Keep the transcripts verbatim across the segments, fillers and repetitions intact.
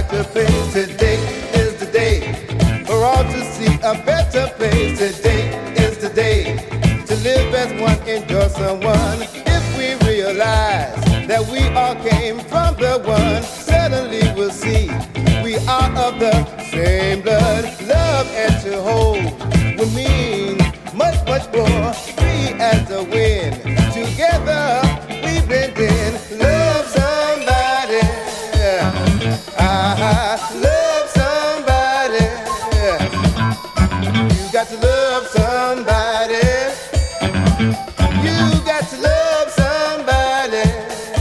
brighter face. Today is the day for all to see a better place. Today is the day to live as one, enjoy someone. If we realize that we all came from the one, suddenly we'll see we are of the same blood. Love and to hold will mean much, much more. Free as the wind, together we blend in. Love somebody, ah, love somebody. You got to love somebody. You got to love somebody.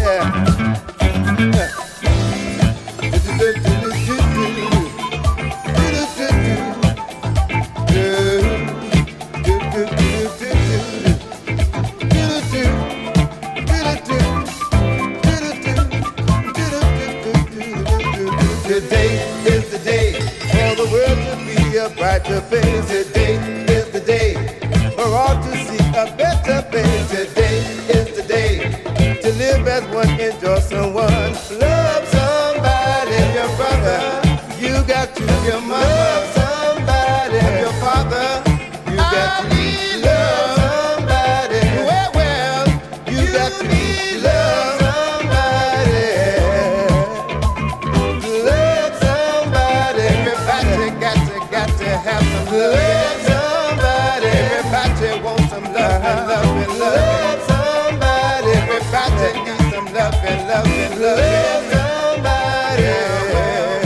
Today is the day for the world to be a brighter place. Today is the day for all to see a better place. Today is the day to live as one, enjoy someone. Love somebody, your brother. You got to your mama. Love somebody, your father. You got to love somebody. Well, well, you got to love somebody. Love somebody. Everybody got to, got to have some love.